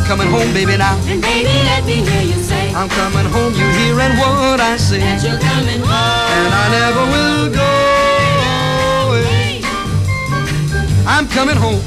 coming home, baby, now. And baby, let me hear you say, I'm coming home, you hearing what I say. that you're coming home. And I never will go away. I'm coming home.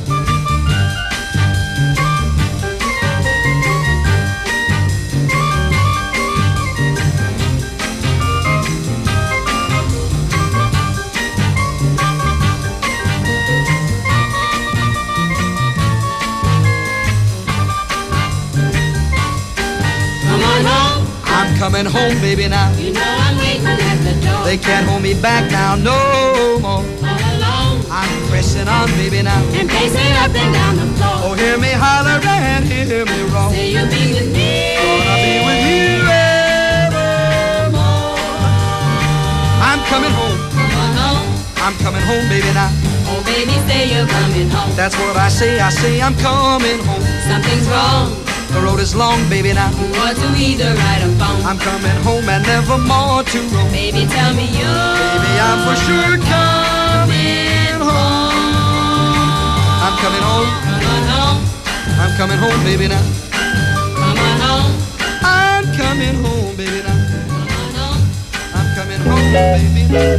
I'm coming home, baby, now. You know I'm waiting at the door. They can't hold me back now no more. All alone. I'm pressing on, baby, now. And pacing up and down the floor. Oh, hear me holler and hear me roar. Say you'll be with me. Gonna be with you evermore. I'm coming home. Come on home. I'm coming home, baby, now. Oh, baby, say you're coming home. That's what I say I'm coming home. Something's wrong. The road is long, baby, now. Or to either ride or phone. I'm coming home and never more to roam. Baby, tell me you. Baby, I'm for sure coming home. I'm coming home. Come on home. I'm coming home, baby, now. Come on home. I'm coming home, baby, now. Come on home. I'm coming home, baby, now.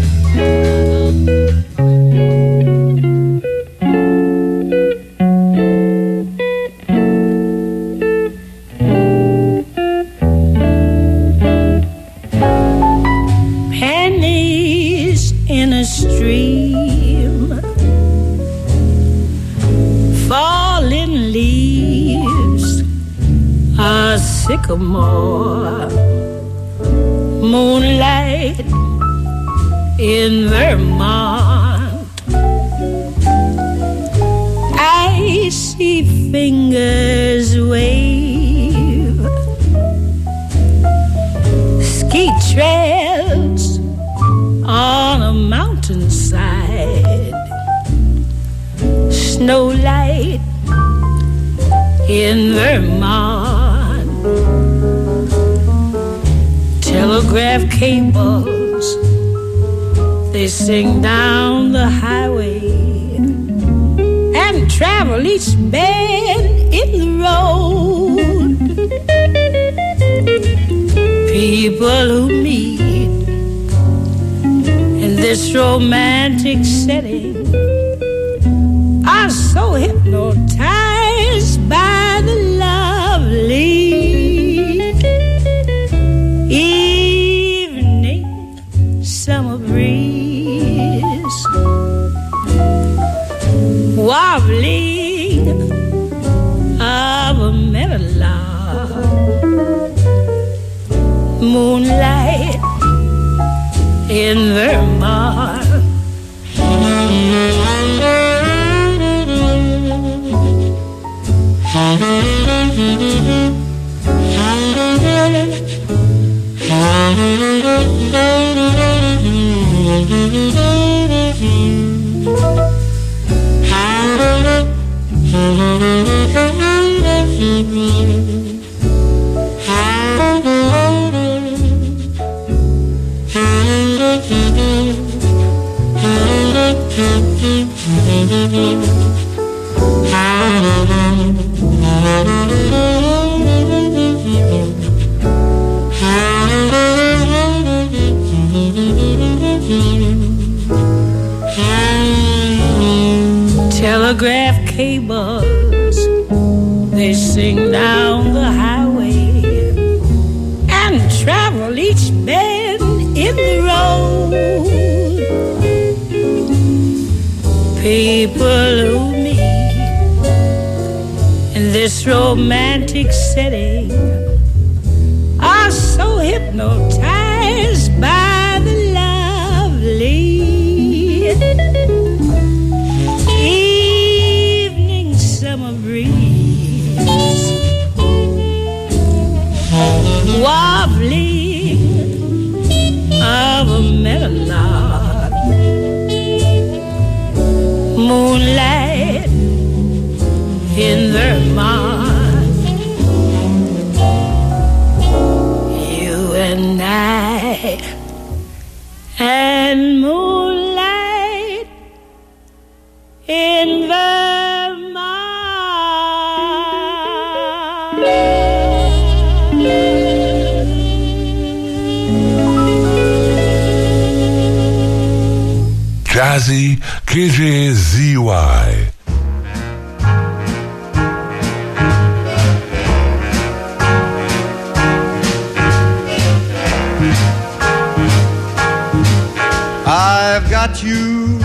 Stream, falling leaves, a sycamore, moonlight in Vermont. I see fingers wave, ski trails on a mountainside, snow light in Vermont, telegraph cables, they sing down the highway and travel each bend in the road. People who meet in this romantic setting are so hypnotized by the lovely evening summer breeze, warbling of a meadowlark, moonlight in Vermont. Telegraph cables, they sing down the highway and travel each bend in the road. People who meet in this romantic setting are so hypnotized by the lovely evening summer breeze, wobbling of a meadowlark, moonlight in Vermont. You and I jazzy KJZY. I've got you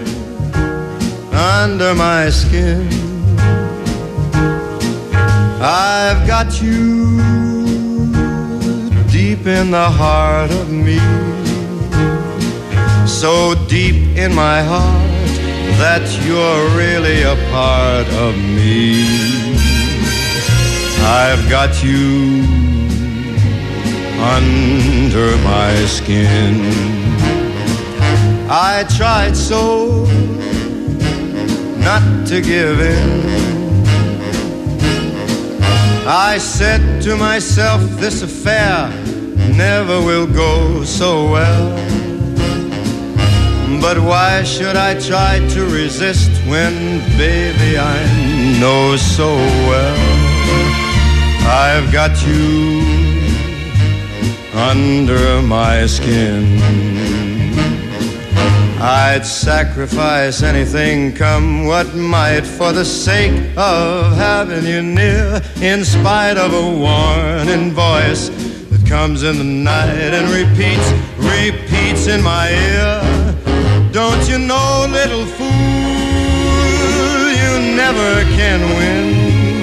under my skin. I've got you deep in the heart of me, so deep in my heart that you're really a part of me. I've got you under my skin. I tried so not to give in. I said to myself, this affair never will go so well. But why should I try to resist when, baby, I know so well I've got you under my skin. I'd sacrifice anything, come what might, for the sake of having you near, in spite of a warning voice that comes in the night and repeats in my ear. Don't you know, little fool, you never can win.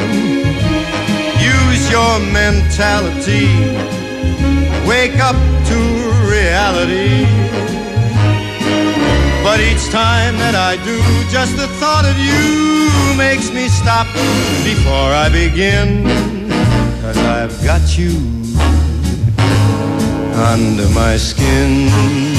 Use your mentality, wake up to reality. But each time that I do, just the thought of you makes me stop before I begin. 'Cause I've got you under my skin.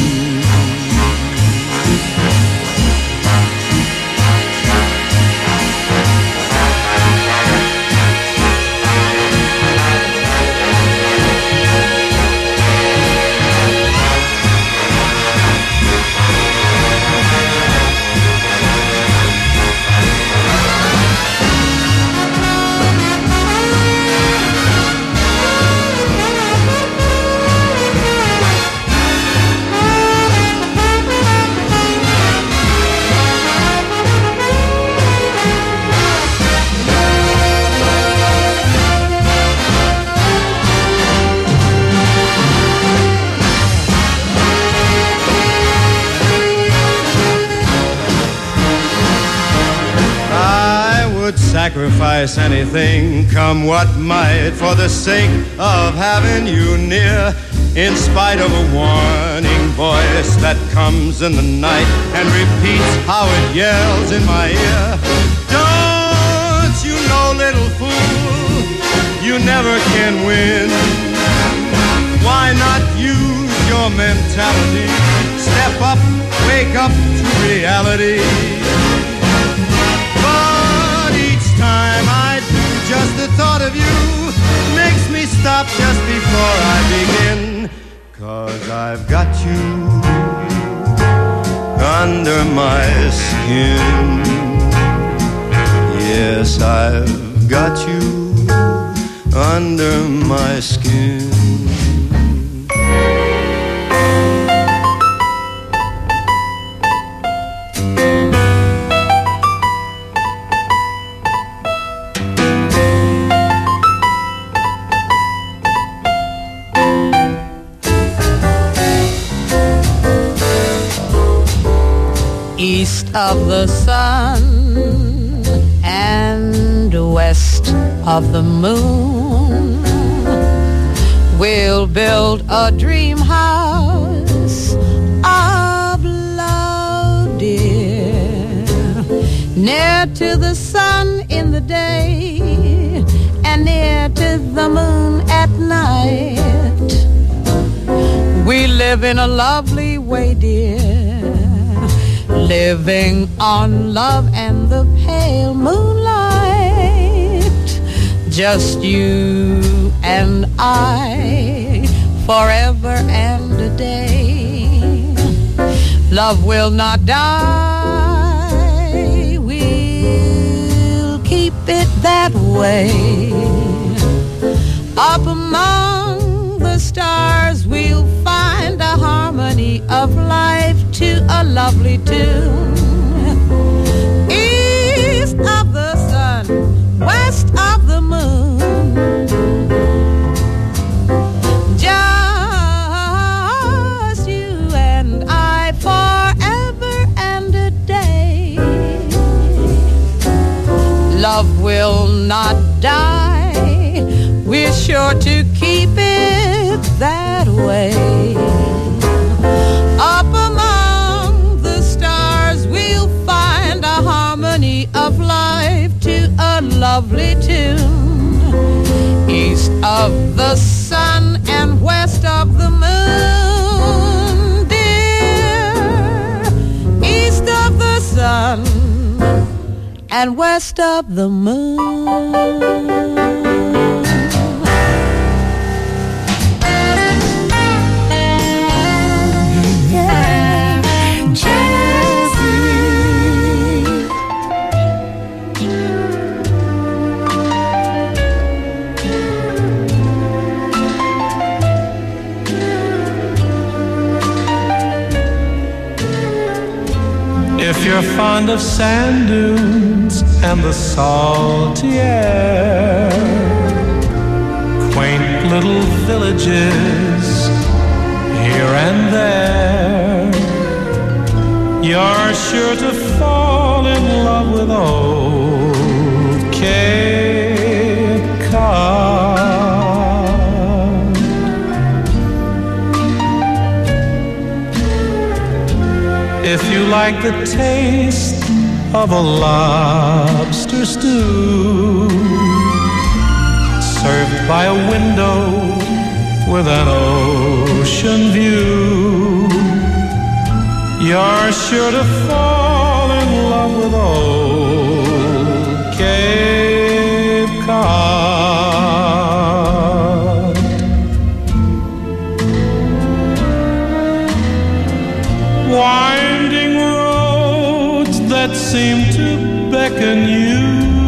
Sacrifice anything, come what might, for the sake of having you near, in spite of a warning voice that comes in the night and repeats how it yells in my ear. Don't you know, little fool, you never can win. Why not use your mentality? Step up, wake up to reality. Time I do, just the thought of you makes me stop just before I begin. 'Cause I've got you under my skin. Yes, I've got you under my skin. East of the sun and west of the moon, we'll build a dream house of love, dear, near to the sun in the day and near to the moon at night. We live in a lovely way, dear, living on love and the pale moonlight. Just you and I, forever and a day. Love will not die, we'll keep it that way. Up among the stars we'll find a harmony of life to us. a lovely tune. East of the sun, west of the moon, just you and I forever and a day. Love will not die, we're sure to keep it that way. Up among the stars we'll find a harmony of life to a lovely tune. East of the sun and west of the moon, dear. East of the sun and west of the moon. If you're fond of sand dunes and the salty air, quaint little villages here and there, you're sure to fall in love with old Cape Cod. If you like the taste of a lobster stew, served by a window with an ocean view, you're sure to fall in love with old Cape Cod. Winding roads that seem to beckon you,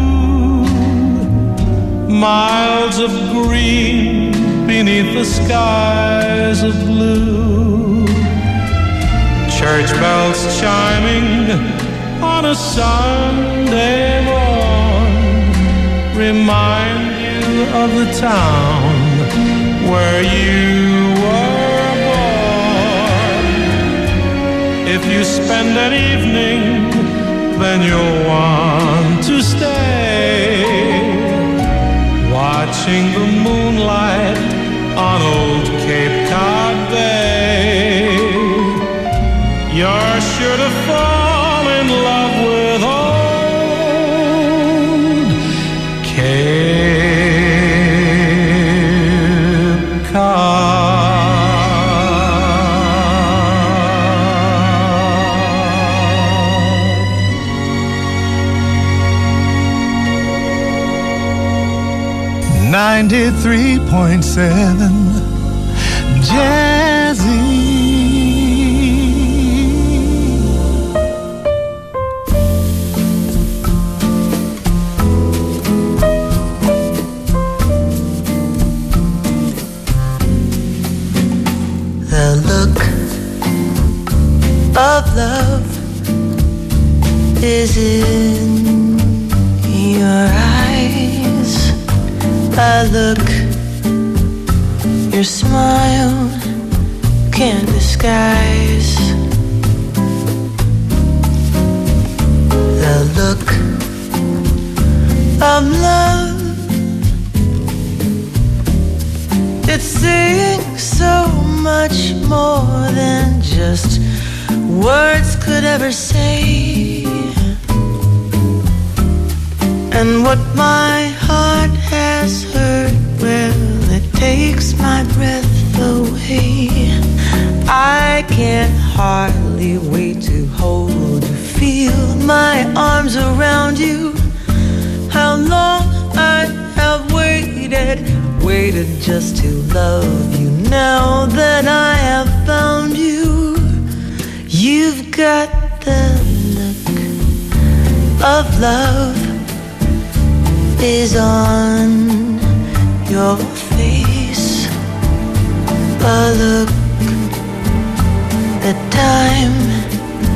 miles of green beneath the skies of blue, church bells chiming on a Sunday morn remind you of the town where you were born. If you spend an evening, then you'll want to stay, watching the moonlight on old Cape Cod Bay. You're sure to fall in love with old Cape Cod. 93.7 Jazzy. The look of love is in your eyes. I look, your smile can't disguise. The look of love, it's saying so much more than just words could ever say. And what my heart has heard, well, it takes my breath away. I can't hardly wait to hold you, feel my arms around you. How long I have waited just to love you. Now that I have found you, you've got the look of love is on your face. A look that time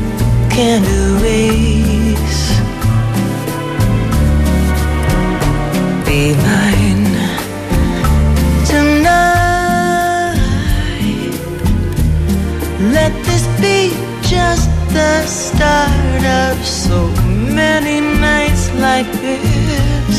can't erase. Be mine tonight. Let this be just the start of so many nights like this.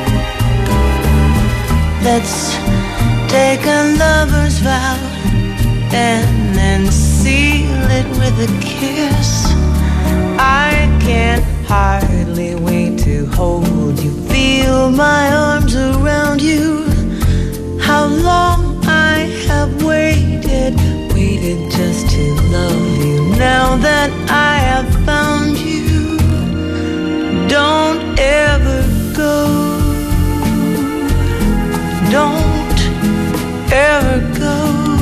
Let's take a lover's vow and then seal it with a kiss. I can't hardly wait to hold you, feel my arms around you. How long I have waited just to love you. Now that I have found you, don't ever go. Don't ever go.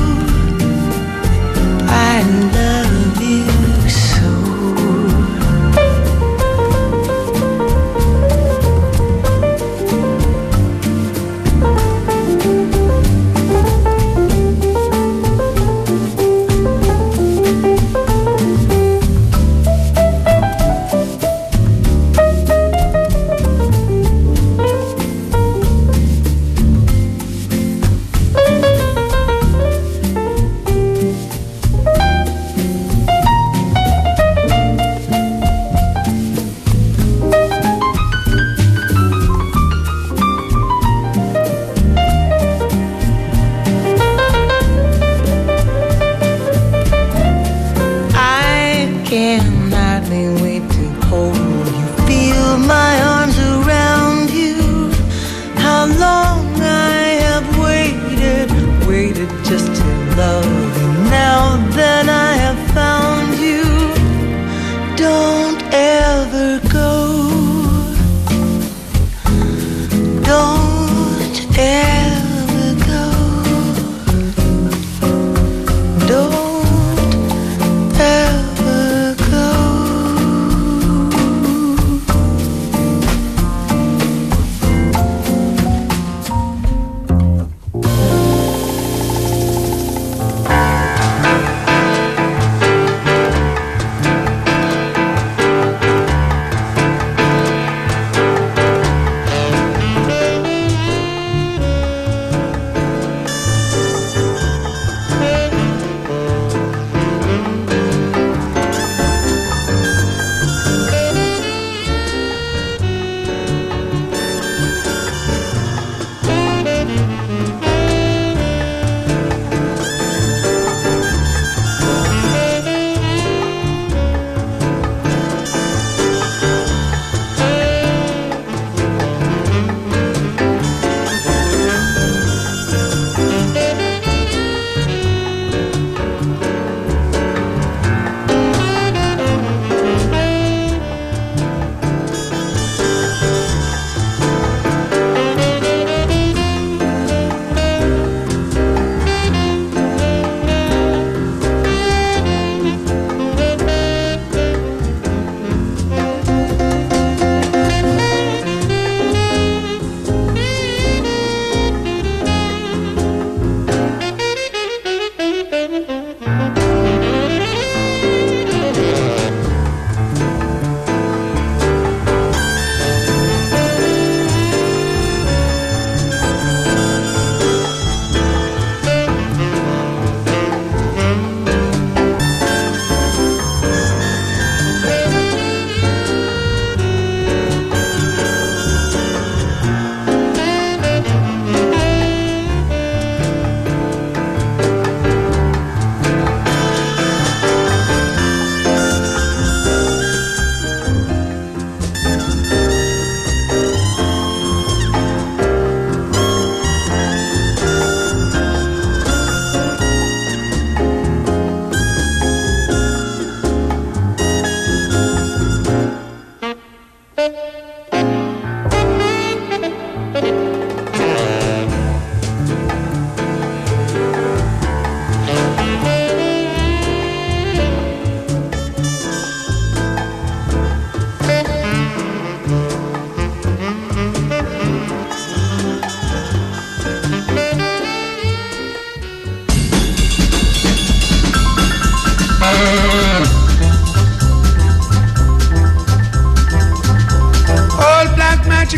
I love you so.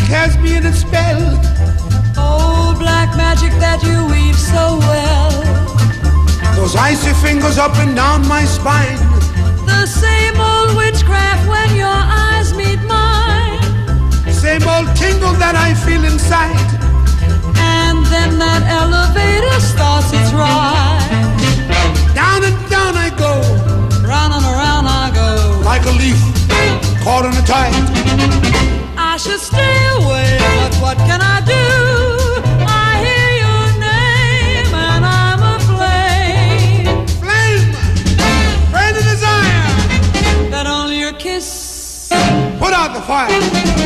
has me in a spell. Oh, black magic that you weave so well. Those icy fingers up and down my spine. The same old witchcraft when your eyes meet mine. Same old tingle that I feel inside. And then that elevator starts its ride. Down and down I go. Round and around I go. Like a leaf caught in a tide. I should stay away, but what can I do? I hear your name and I'm aflame. Flame, burn the desire. That only your kiss put out the fire.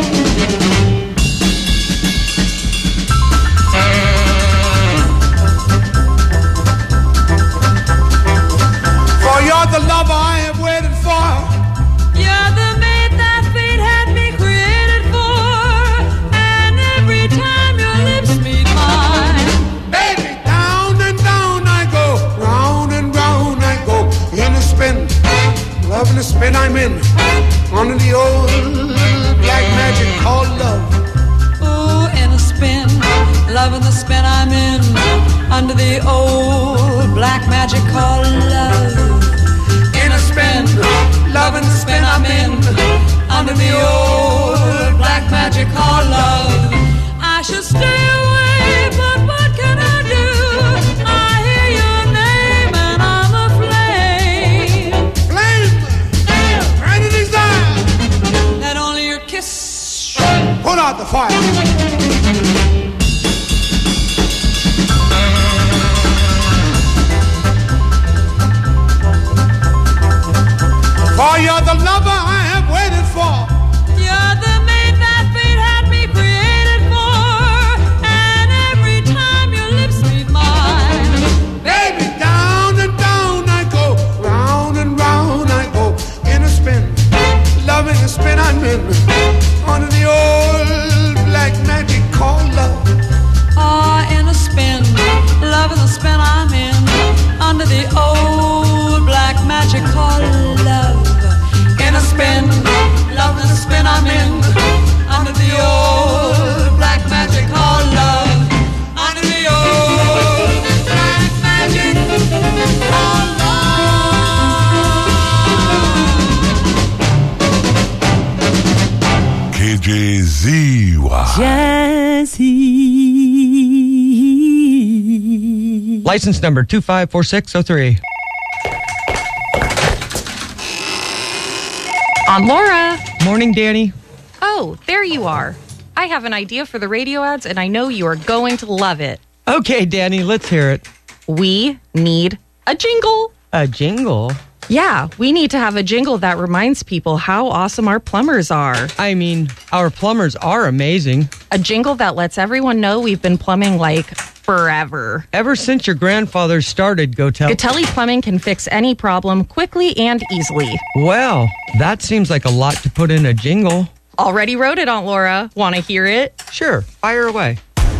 For you're the lover I have waited for. You're the maid that fate had me created for. And every time your lips meet mine, Baby, down and down I go. Round and round I go. In a spin, love in the spin I'm in. Under the old black magic called love. ooh, in a spin, love in the spin I'm in. Under the old black magic called love. In a spin, Love in the spin I'm in. Under the old black magic called love. I should stay away, but what can I do? I hear your name and I'm aflame. flame, burn the desire. That only your kiss Put out the fire. For you're the lover I have waited for. You're the maid that fate had me created for. And every time your lips meet mine, Baby, down and down I go. Round and round I go. In a spin, love in the spin I'm in. Under the old black magic called love. in a spin, love in the spin I'm in. Under the old black magic called love. In a spin, love in the spin I'm in. Under the old black magic called love. Under the old black magic called love. KJZY. Jazzy. License number 254603. Aunt Laura. Morning, Danny. Oh, there you are. I have an idea for the radio ads, and I know you are going to love it. Okay, Danny, let's hear it. We need a jingle. A jingle? Yeah, we need to have a jingle that reminds people how awesome our plumbers are. I mean, our plumbers are amazing. A jingle that lets everyone know we've been plumbing like forever. Ever since your grandfather started Gatelli Plumbing can fix any problem quickly and easily. Well, that seems like a lot to put in a jingle. Already wrote it, Aunt Laura. Want to hear it? Sure, fire away.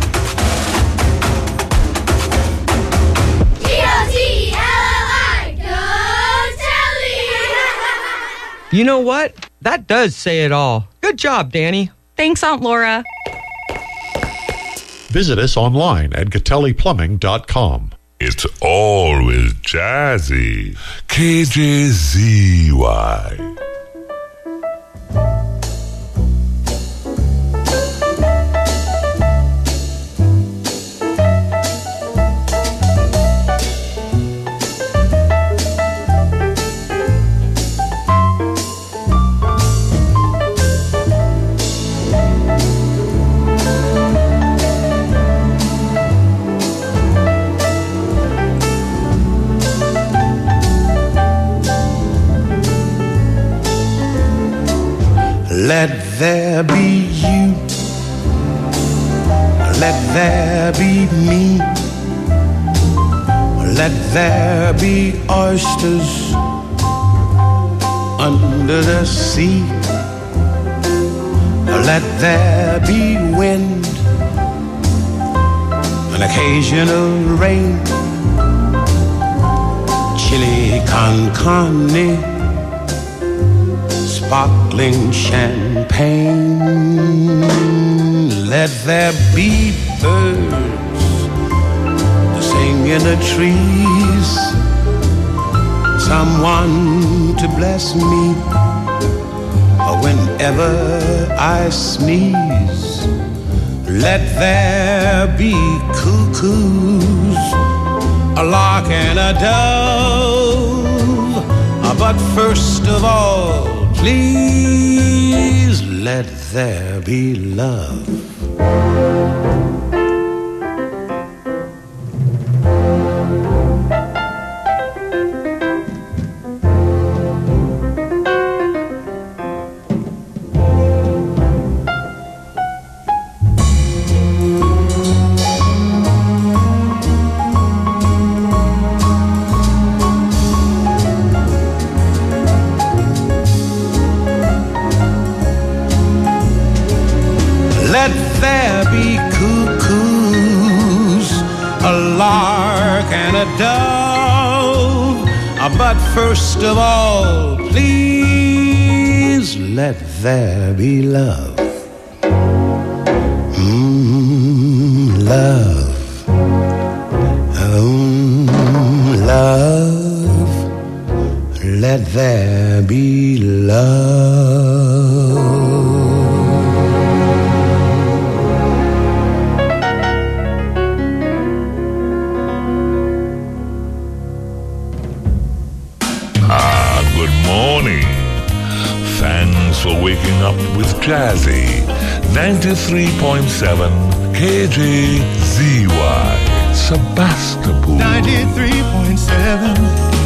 You know what? That does say it all. Good job, Danny. Thanks, Aunt Laura. Visit us online at GatelliPlumbing.com. It's always jazzy. KJZY. Let there be you. Let there be me. Let there be oysters under the sea. Let there be wind, an occasional rain, chili con carne, sparkling champagne. Let there be birds to sing in the trees, someone to bless me whenever I sneeze. Let there be cuckoos, a lark and a dove, but first of all, please let there be love. Let there be cuckoos, a lark and a dove, but first of all, please let there be love. Love. Love. Let there be love. Good morning. Thanks for waking up with Jazzy. 93.7 KJZY. Sebastopol. 93.7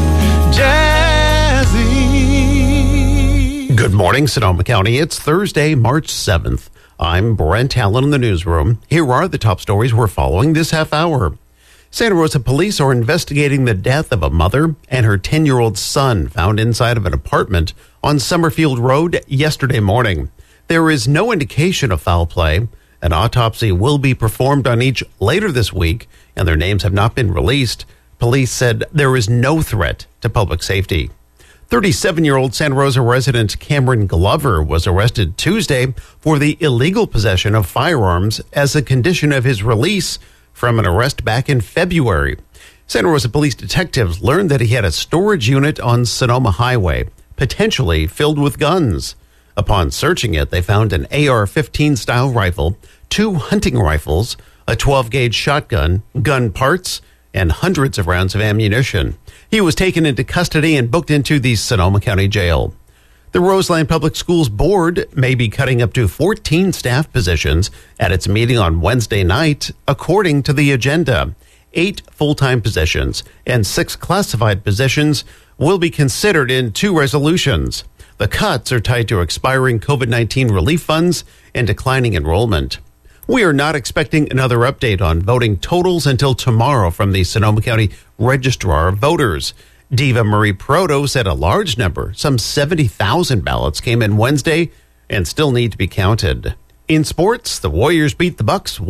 Jazzy. Good morning, Sonoma County. It's Thursday, March 7th. I'm Brent Allen in the newsroom. Here are the top stories we're following this half hour. Santa Rosa police are investigating the death of a mother and her 10-year-old son found inside of an apartment on Summerfield Road yesterday morning. There is no indication of foul play. An autopsy will be performed on each later this week, and their names have not been released. Police said there is no threat to public safety. 37-year-old Santa Rosa resident Cameron Glover was arrested Tuesday for the illegal possession of firearms as a condition of his release from an arrest back in February. Santa Rosa police detectives learned that he had a storage unit on Sonoma Highway, potentially filled with guns. Upon searching it, they found an AR-15 style rifle, 2 hunting rifles, a 12-gauge shotgun, gun parts, and hundreds of rounds of ammunition. He was taken into custody and booked into the Sonoma County Jail. The Roseland Public Schools Board may be cutting up to 14 staff positions at its meeting on Wednesday night, according to the agenda. 8 full-time positions and 6 classified positions will be considered in 2 resolutions. The cuts are tied to expiring COVID-19 relief funds and declining enrollment. We are not expecting another update on voting totals until tomorrow from the Sonoma County Registrar of Voters. Diva Marie Proto said a large number, some 70,000 ballots, came in Wednesday and still need to be counted. In sports, the Warriors beat the Bucks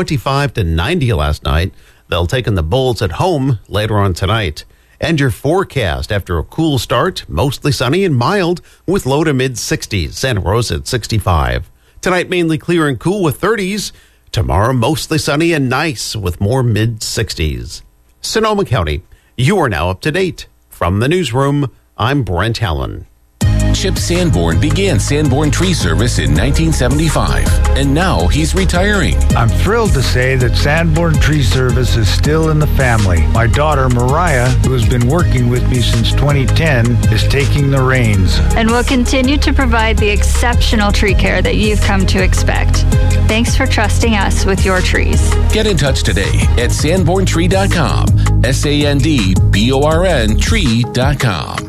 125-90 last night. They'll take on the Bulls at home later on tonight. And your forecast: after a cool start, mostly sunny and mild with low to mid-60s. Santa Rosa at 65. Tonight, mainly clear and cool with 30s. Tomorrow, mostly sunny and nice with more mid-60s. Sonoma County, you are now up to date. From the newsroom, I'm Brent Allen. Chip Sanborn began Sanborn Tree Service in 1975, and now he's retiring. I'm thrilled to say that Sanborn Tree Service is still in the family. My daughter, Mariah, who has been working with me since 2010, is taking the reins. And will continue to provide the exceptional tree care that you've come to expect. Thanks for trusting us with your trees. Get in touch today at sanborntree.com. SANDBORN tree.com.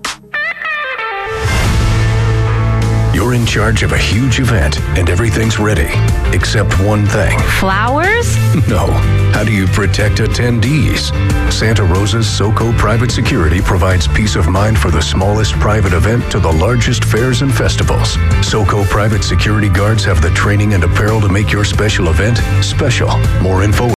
You're in charge of a huge event and everything's ready, except one thing. Flowers? No. How do you protect attendees? Santa Rosa's SoCo Private Security provides peace of mind for the smallest private event to the largest fairs and festivals. SoCo Private Security Guards have the training and apparel to make your special event special. More info